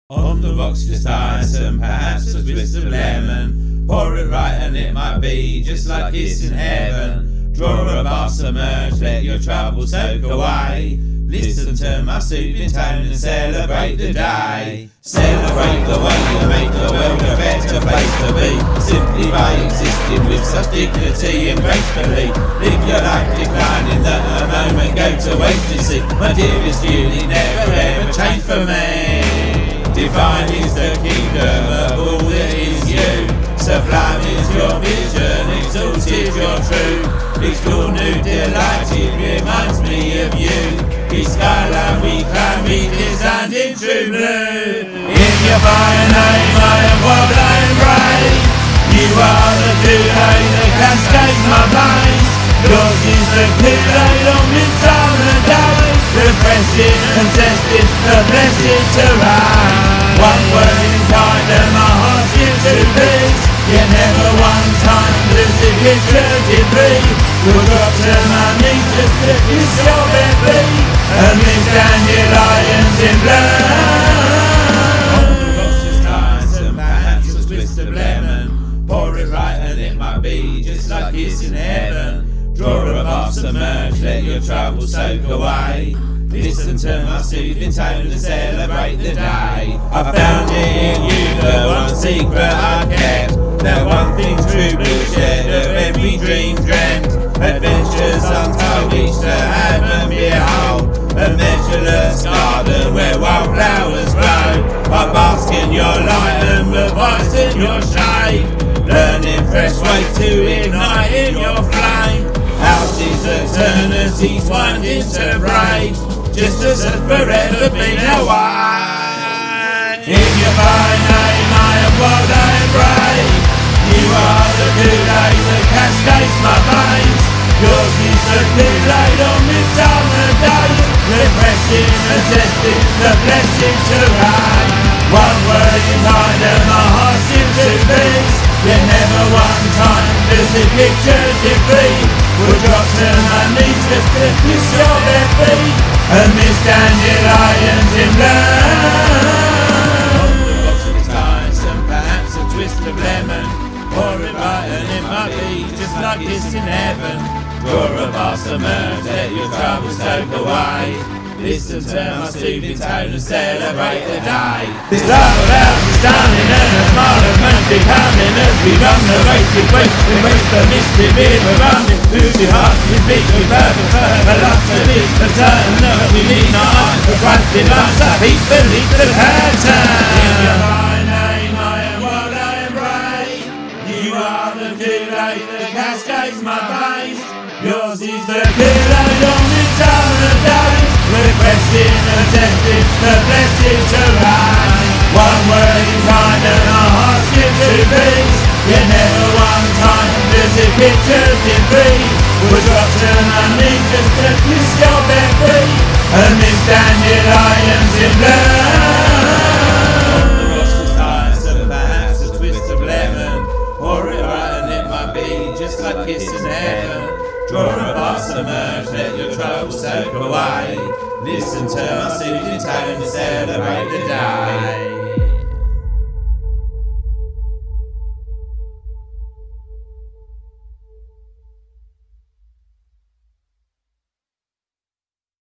On the rocks just ice and perhaps a twist of lemon. Pour it right and it might be just like it's in heaven. Draw a bar, submerge, let your troubles soak away. Listen to my soothing tone and celebrate the day. Celebrate the way you make the world a better place to be, simply by existing with such dignity and gracefully. Live your life declining that a moment go to waste, you see. My dearest Julie, never ever change for me. Divine is the kingdom of all that is you. Sublime is your vision, exalted your truth. Explore new delight, it reminds me of you. Each skyline we climb, redesigned in true blue. In your fire name I am wild, I am brave. You are the Kool-Aid that cascades my veins. Yours is the Kool-Aid on midsummer day. Refreshing and testing, the blessed terrain. One word in kind and my heart gives to peace. Yet never one time does it get free. We'll drop to my knees just to kiss your bare feet. Amid dandelions in bloom. On the rocks just ice and perhaps a twist of lemon. Pour it right and it might be just like it's in heaven. Draw a bar, submerge, let your troubles soak away. Listen to my soothing tone and celebrate the day. I found it in you, the one secret I kept. That one thing true blue shed of every dream dreamt. Adventures untold, each to have and behold. A measureless garden where wildflowers grow. I bask in your light and revive in your shade. Learning fresh ways to ignite in your flame. Houses, eternities wind into braid. Just as if forever been away. In your fine name I am wild, I am brave. You are the Kool-Aid that cascades my veins. Yours is the Kool-Aid on midsummer day. Refreshing and testing the blessed terrain. One word in kind and my heart seems to beat. Yet never one time does it picture defeat. We'll drop to my knees just to kiss your bare feet. Amidst dandelions in bloom. On the rocks of ice and perhaps a twist of lemon. Pour it right and it might be just like it's in heaven. Draw a bar, submerge, let your troubles soak away. Listen to my soothing tone and celebrate the day. This love about is stunning and a smile of man becoming. As we run the race with waste, we waste the misty river running. Through the hearts we beat, we burden for her love to be for certain that we need not eyes for Christ in us. So peace beneath the pattern. In your fine name I am wild, I am brave. You are the Kool-Aid that cascades my veins. Yours is the Kool-Aid on midsummer days. Refreshing and testing the blessed terrain. One word in kind and our hearts give to peace. Yet never one time does it picture defeat. We'll drop to my knees just to kiss your bare feet. Amidst dandelions in bloom. On the rocks just ice and perhaps a twist of lemon. Pour it right and it might be just like it's in heaven. Draw a bar, submerge, let your troubles soak away. Listen to my soothing tone and celebrate the day.